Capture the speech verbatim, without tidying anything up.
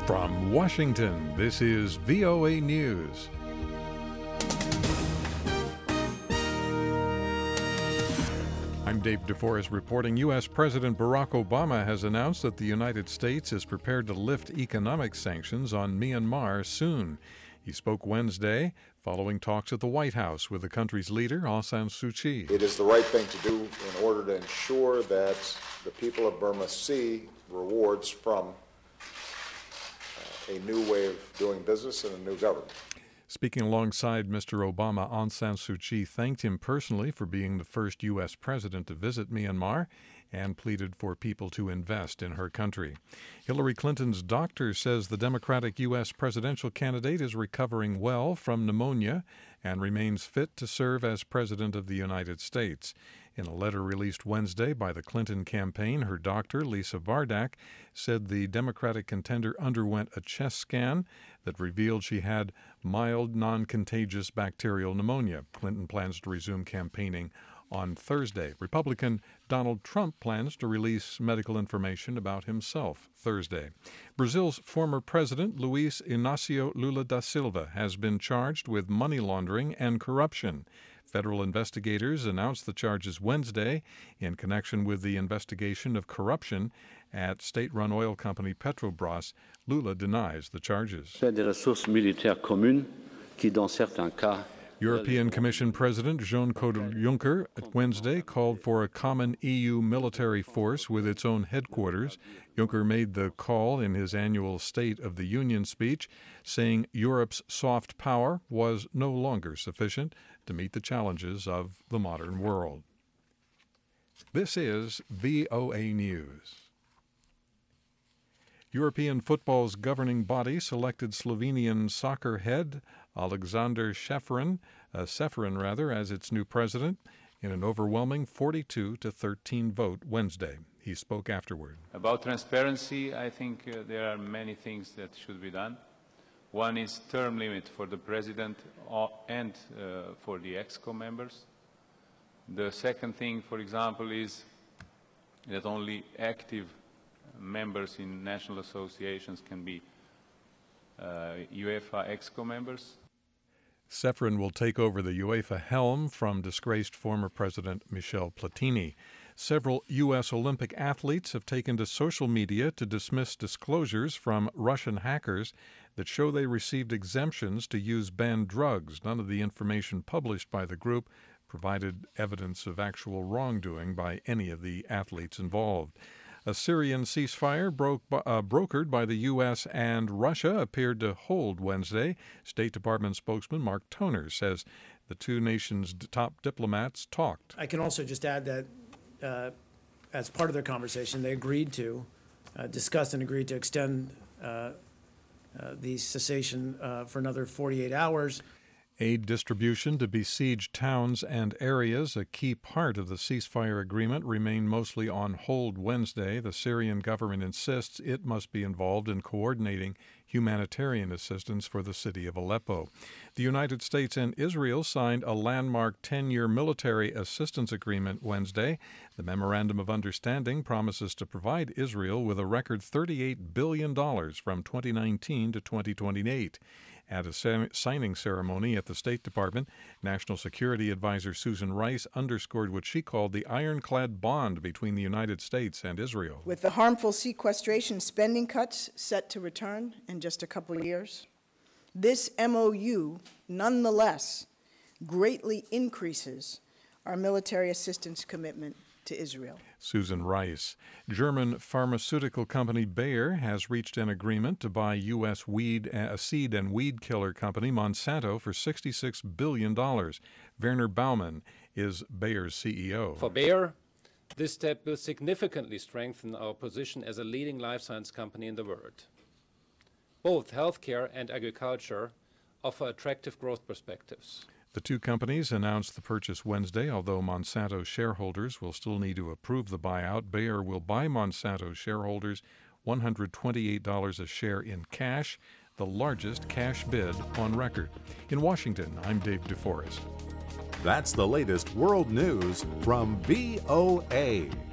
From Washington, this is V O A News. I'm Dave DeForest reporting. U S. President Barack Obama has announced that the United States is prepared to lift economic sanctions on Myanmar soon. He spoke Wednesday following talks at the White House with the country's leader, Aung San Suu Kyi. It is the right thing to do in order to ensure that the people of Burma see rewards from uh, a new way of doing business and a new government. Speaking alongside Mister Obama, Aung San Suu Kyi thanked him personally for being the first U S president to visit Myanmar and pleaded for people to invest in her country. Hillary Clinton's doctor says the Democratic U S presidential candidate is recovering well from pneumonia and remains fit to serve as president of the United States. In a letter released Wednesday by the Clinton campaign, her doctor, Lisa Bardak, said the Democratic contender underwent a chest scan that revealed she had mild, non-contagious bacterial pneumonia. Clinton plans to resume campaigning on Thursday. Republican Donald Trump plans to release medical information about himself Thursday. Brazil's former president, Luiz Inácio Lula da Silva, has been charged with money laundering and corruption. Federal investigators announced the charges Wednesday in connection with the investigation of corruption at state-run oil company Petrobras. Lula denies the charges. European Commission President Jean-Claude Juncker Wednesday called for a common E U military force with its own headquarters. Juncker made the call in his annual State of the Union speech, saying Europe's soft power was no longer sufficient to meet the challenges of the modern world. This is V O A News. European football's governing body selected Slovenian soccer head Alexander Čeferin, uh, Čeferin rather, as its new president in an overwhelming forty-two to thirteen vote Wednesday. He spoke afterward. About transparency, I think uh, there are many things that should be done. One is term limit for the president and uh, for the ExCo members. The second thing, for example, is that only active members in national associations can be uh, UEFA ExCo members. Čeferin will take over the UEFA helm from disgraced former President Michel Platini. Several U S Olympic athletes have taken to social media to dismiss disclosures from Russian hackers that show they received exemptions to use banned drugs. None of the information published by the group provided evidence of actual wrongdoing by any of the athletes involved. A Syrian ceasefire broke, uh, brokered by the U S and Russia appeared to hold Wednesday. State Department spokesman Mark Toner says the two nations' top diplomats talked. I can also just add that uh, as part of their conversation, they agreed to, uh, discussed and agreed to extend uh, uh, the cessation uh, for another forty-eight hours. Aid distribution to besieged towns and areas, a key part of the ceasefire agreement, remained mostly on hold Wednesday. The Syrian government insists it must be involved in coordinating humanitarian assistance for the city of Aleppo. The United States and Israel signed a landmark ten-year military assistance agreement Wednesday. The Memorandum of Understanding promises to provide Israel with a record thirty-eight billion dollars from twenty nineteen to twenty twenty-eight. At a signing ceremony at the State Department, National Security Advisor Susan Rice underscored what she called the ironclad bond between the United States and Israel. With the harmful sequestration spending cuts set to return in just a couple of years, this M O U nonetheless greatly increases our military assistance commitment to Israel. Susan Rice. German pharmaceutical company Bayer has reached an agreement to buy U S weed, uh, seed and weed killer company Monsanto for sixty-six billion dollars. Werner Baumann is Bayer's C E O. For Bayer, this step will significantly strengthen our position as a leading life science company in the world. Both healthcare and agriculture offer attractive growth perspectives. The two companies announced the purchase Wednesday, although Monsanto shareholders will still need to approve the buyout. Bayer will buy Monsanto shareholders one hundred twenty-eight dollars a share in cash, the largest cash bid on record. In Washington, I'm Dave DeForest. That's the latest world news from V O A.